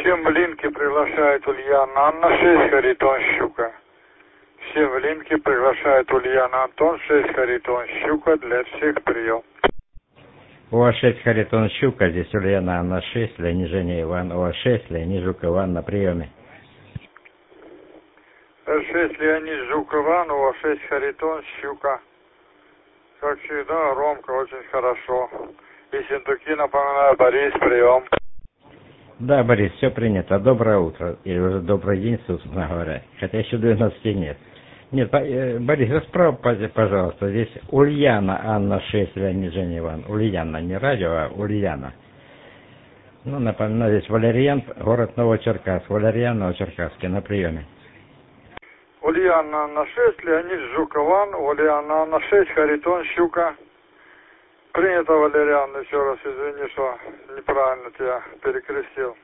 Всем в линке приглашает Ульяна Анна, 6 Харитон Щука. Всем в линке приглашает Ульяна Антон, 6 Харитон Щука, для всех прием. У вас 6 Харитон Щука, здесь Ульяна Анна 6, Леонид Женя Иван, у вас 6, Леонид Жук Иван на приеме. 6 Леонид Жук Иван, у вас 6 Харитон Щука. Как всегда, Ромка, очень хорошо. И Синдуки, напоминаю, Борис, прием. Да, Борис, все принято. Доброе утро. Или уже добрый день, собственно говоря. Хотя еще 12 нет. Нет, Борис, расправь, пожалуйста. Здесь Ульяна Анна 6, Леонид Женя Иван. Ульяна, не радио, а Ульяна. Ну, напоминаю, здесь Валерьян, город Новочеркасск. Валерьян, Новочеркасск, на приеме. Ульяна Анна 6, Леонид Жук Иван, Ульяна Анна 6, Харитон Щука. Принято, Валериан, еще раз извини, что неправильно тебя перекрестил.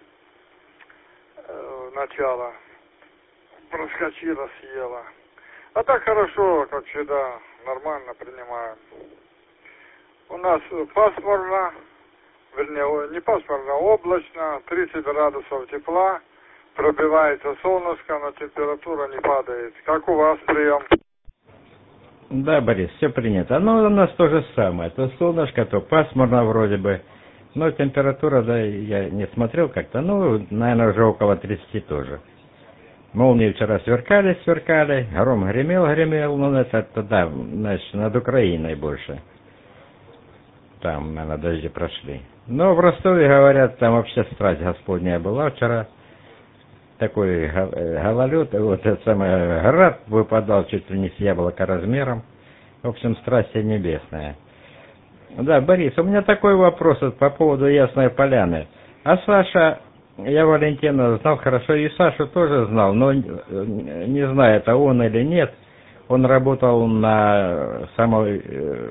Начало проскочила, съела. А так хорошо, как всегда, нормально принимаем. У нас пасмурно, вернее, не пасмурно, облачно, 30 градусов тепла, пробивается солнышко, но температура не падает. Как у вас прием? Да, Борис, все принято. Ну, у нас то же самое. То солнышко, то пасмурно вроде бы. Но температура, да, я не смотрел как-то. Ну, наверное, уже около 30 тоже. Молнии вчера сверкали, гром гремел. Ну, это да, значит, над Украиной больше. Там, наверное, дожди прошли. Но в Ростове, говорят, там вообще страсть Господняя была вчера. Такой гололед, вот этот самый град выпадал чуть ли не с яблока размером. В общем, страсть небесная. Да, Борис, у меня такой вопрос по поводу Ясной Поляны. А Саша, я Валентина знал хорошо, и Сашу тоже знал, но не знаю, это он или нет. Он работал на самой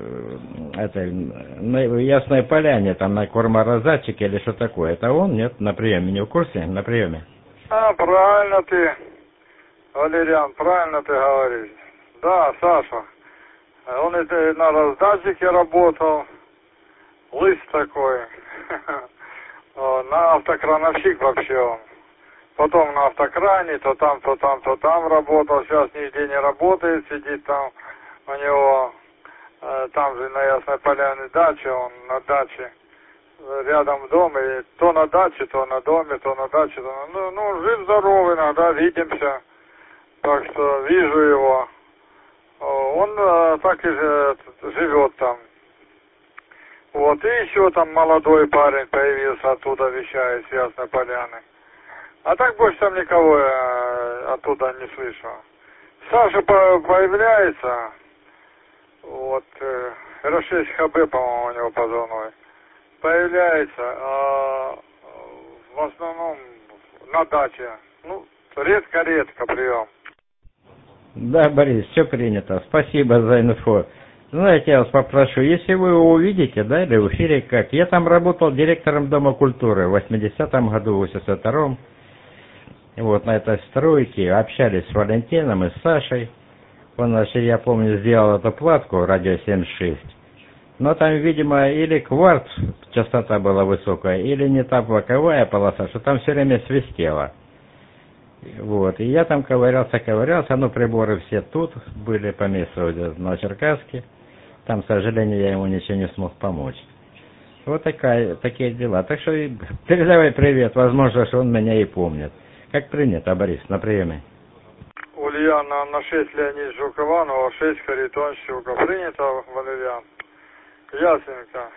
на Ясной Поляне, там на корморозатчике или что такое. Это он, нет, на приеме, не в курсе, на приеме? А, правильно ты, Валериан, правильно ты говоришь. Да, Саша. Он это на раздатчике работал. Лыс такой. На автокрановщик вообще он. Потом на автокране, то там работал. Сейчас нигде не работает, сидит там у него, там же на Ясной Поляне дача, он на даче. Рядом дом, и то на даче, то на доме, то на даче. Ну, жив-здоров, иногда видимся. Так что вижу его. Он так и живет там. Вот, и еще там молодой парень появился оттуда, вещает с Ясной Поляны. А так больше там никого оттуда не слышу. Саша появляется, вот, R6 ХБ, по-моему, у него позывной. Появляется, в основном на даче. Ну, редко-редко прием. Да, Борис, все принято. Спасибо за инфо. Знаете, я вас попрошу, если вы его увидите, да, или в эфире как. Я там работал директором Дома культуры в 80-м году, в 82-м. Вот на этой стройке общались с Валентином и с Сашей. Он, значит, я помню, сделал эту платку, радио 76. Но там, видимо, или кварт, частота была высокая, или не та боковая полоса, что там все время свистело. Вот, и я там ковырялся, но приборы все тут были по месту в Новочеркасске. Там, к сожалению, я ему ничего не смог помочь. Вот такие дела. Так что передавай привет, возможно, что он меня и помнит. Как принято, Борис, на приеме. Ульяна на 6 Леонид Жук Иванова, 6 Харитон Щука. Принято, Валериан. Ясненько.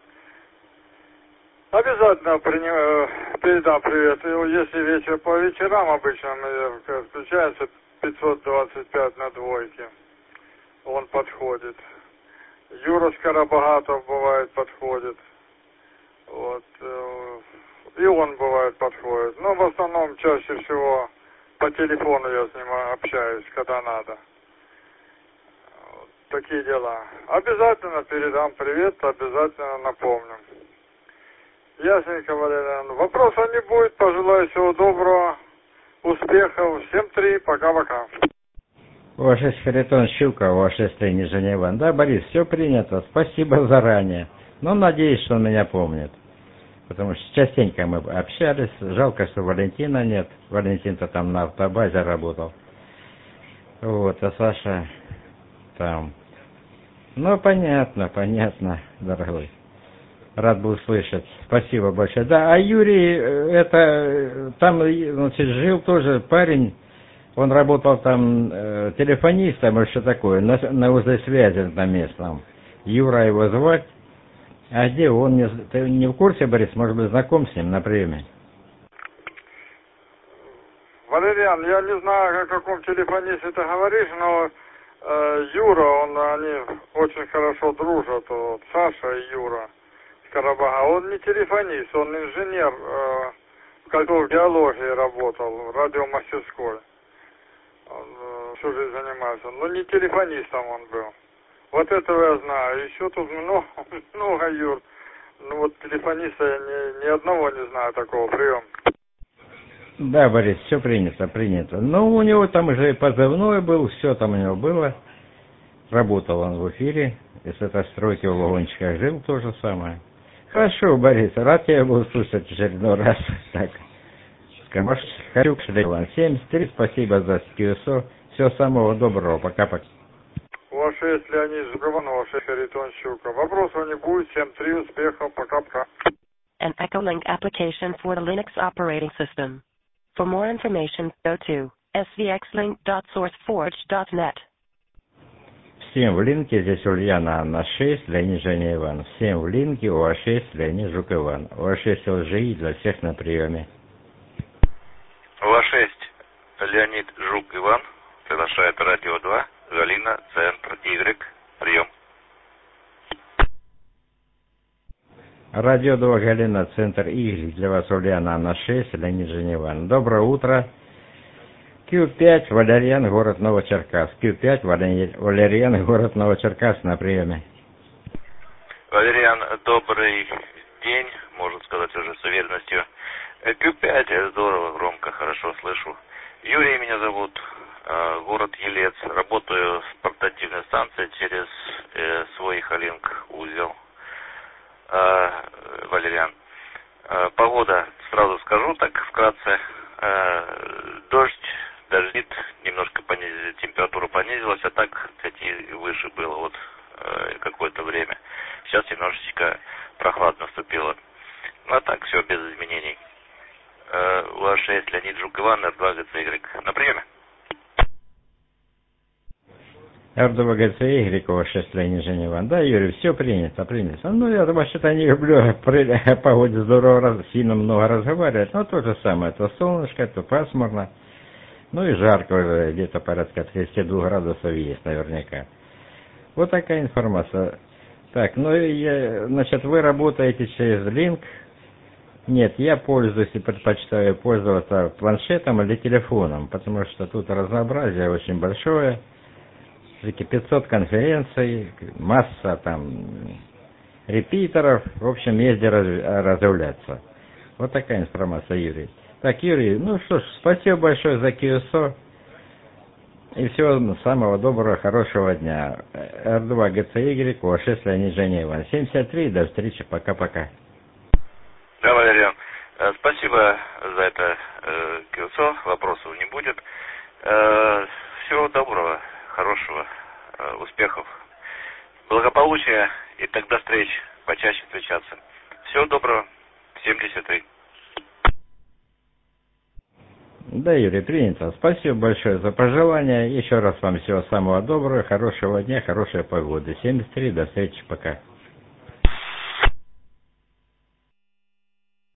Обязательно передам привет. Если вечер по вечерам обычно включается 525 на двойке. Он подходит. Юра Скоробогатов бывает подходит. Вот. И он бывает подходит. Но в основном чаще всего по телефону я с ним общаюсь, когда надо. Вот такие дела. Обязательно передам привет, обязательно напомню. Ясненько, Валериан. Вопросов не будет. Пожелаю всего доброго, успехов. Всем 3. Пока-пока. Ваш Харитон Щука, ваш Леонид Женя Иван. Да, Борис, все принято. Спасибо заранее. Но надеюсь, что он меня помнит. Потому что частенько мы общались. Жалко, что Валентина нет. Валентин-то там на автобазе работал. Вот, а Саша там. Ну, понятно, дорогой. Рад был услышать. Спасибо большое. Да, а Юрий, это, там, значит, жил тоже парень, он работал там телефонистом или что такое, на узле связи на местном. Юра его звать. А где он? Ты не в курсе, Борис, может быть, знаком с ним на приеме? Валериан, я не знаю, о каком телефонисте ты говоришь, но Юра, они очень хорошо дружат, вот, Саша и Юра с Карабага. Он не телефонист, он инженер, в геологии работал, в радиомастерской. Он всю жизнь занимается. Но не телефонистом он был. Вот этого я знаю. Еще тут много Юр. Ну вот телефониста я ни одного не знаю такого приема. Да, Борис, все принято. Ну, у него там уже и позывной был, все там у него было. Работал он в эфире, и с этой стройки в вагончиках жил то же самое. Хорошо, Борис, рад тебя был слушать очередной раз. Так, Харюк, Шлеван, 73, спасибо за QSO. Всего самого доброго, пока-пока. Ваше есть Леонид Жукован, ваше Харитон Щука. Вопросов не будет, 7-3, успехов, пока-пока. An Echolink application for the Linux operating system. For more information, go to svxlink.sourceforge.net. Всем в линке, здесь Ульяна Анна 6, Леонид Женя Иван. Всем в линке, УА6, Леонид Жук Иван. УА6 ЛЖИ для всех на приеме. УА6, Леонид Жук Иван, приглашает радио 2, Галина, Центр Y, прием. Радио 2, Галина, Центр Y, для вас Ульяна Анна 6, Леонид Женя Иван. Доброе утро. Q5, Валериан, город Новочеркасск. Q5, Валериан, город Новочеркасск на приеме. Валериан, добрый день, можно сказать уже с уверенностью. Q5, здорово, громко, хорошо слышу. Юрий меня зовут, город Елец. Работаю с портативной станцией через свой Халинг узел. Валериан. Погода, сразу скажу так вкратце. Дождит, немножко температура понизилась, а так, кстати, выше было вот какое-то время. Сейчас немножечко прохладно наступило. Ну а так все без изменений. УА6, Леонид Жук Иван, Р2 ГЦY. На приеме. Р2 ГЦY, УА6, Леонид Женя Иван. Да, Юрий, все принято. Ну, я вообще-то не люблю о погоде здорово, сильно много разговаривать, но то же самое. То солнышко, то пасмурно. Ну и жарко уже, где-то порядка 32 градусов есть наверняка. Вот такая информация. Так, значит, вы работаете через Link. Нет, я пользуюсь и предпочитаю пользоваться планшетом или телефоном, потому что тут разнообразие очень большое. 500 конференций, масса там репитеров. В общем, есть где разъявляться. Вот такая информация, Юрий. Так, Юрий, ну что ж, спасибо большое за QSO. И всего самого доброго, хорошего дня. Р2 ГЦY, УА6, Леонид Женя Иван. 73, до встречи, пока-пока. Да, Валериан, спасибо за это QSO, вопросов не будет. Всего доброго, хорошего, успехов, благополучия и тогда встреч, почаще встречаться. Всего доброго, 73. Да, Юрий, принято. Спасибо большое за пожелания. Еще раз вам всего самого доброго, хорошего дня, хорошей погоды. 73, до встречи, пока.